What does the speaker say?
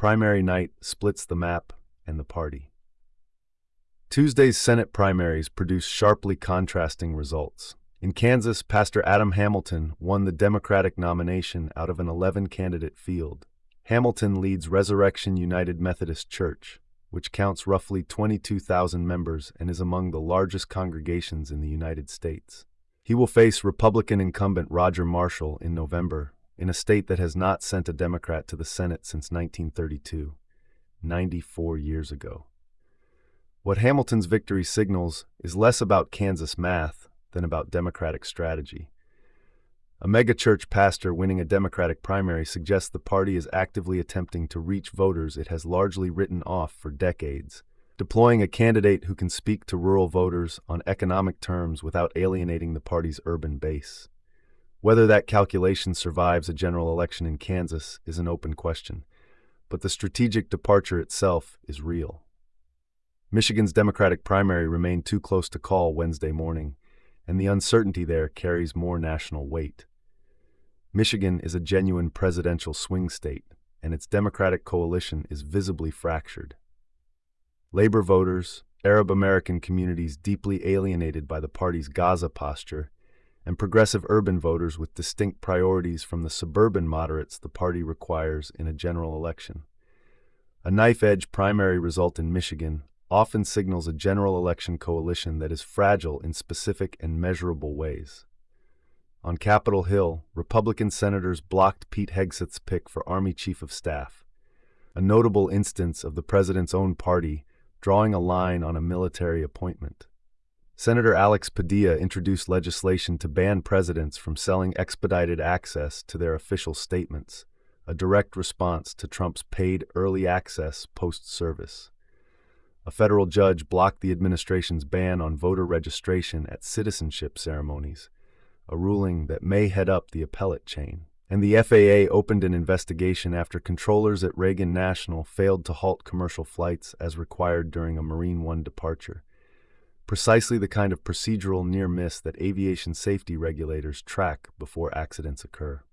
primary night splits the map and the party. Tuesday's Senate primaries produced sharply contrasting results. In Kansas, Pastor Adam Hamilton won the Democratic nomination out of an 11-candidate field. Hamilton leads Resurrection United Methodist Church, which counts roughly 22,000 members and is among the largest congregations in the United States. He will face Republican incumbent Roger Marshall in November, in a state that has not sent a Democrat to the Senate since 1932, 94 years ago. What Hamilton's victory signals is less about Kansas math than about Democratic strategy. A megachurch pastor winning a Democratic primary suggests the party is actively attempting to reach voters it has largely written off for decades, deploying a candidate who can speak to rural voters on economic terms without alienating the party's urban base. Whether that calculation survives a general election in Kansas is an open question, but the strategic departure itself is real. Michigan's Democratic primary remained too close to call Wednesday morning, and the uncertainty there carries more national weight. Michigan is a genuine presidential swing state, and its Democratic coalition is visibly fractured. Labor voters, Arab American communities deeply alienated by the party's Gaza posture, and progressive urban voters with distinct priorities from the suburban moderates the party requires in a general election. A knife-edge primary result in Michigan often signals a general election coalition that is fragile in specific and measurable ways. On Capitol Hill, Republican senators blocked Pete Hegseth's pick for Army Chief of Staff, a notable instance of the president's own party drawing a line on a military appointment. Senator Alex Padilla introduced legislation to ban presidents from selling expedited access to their official statements, a direct response to Trump's paid early access post-service. A federal judge blocked the administration's ban on voter registration at citizenship ceremonies, a ruling that may head up the appellate chain. And the FAA opened an investigation after controllers at Reagan National failed to halt commercial flights as required during a Marine One departure. Precisely the kind of procedural near miss that aviation safety regulators track before accidents occur.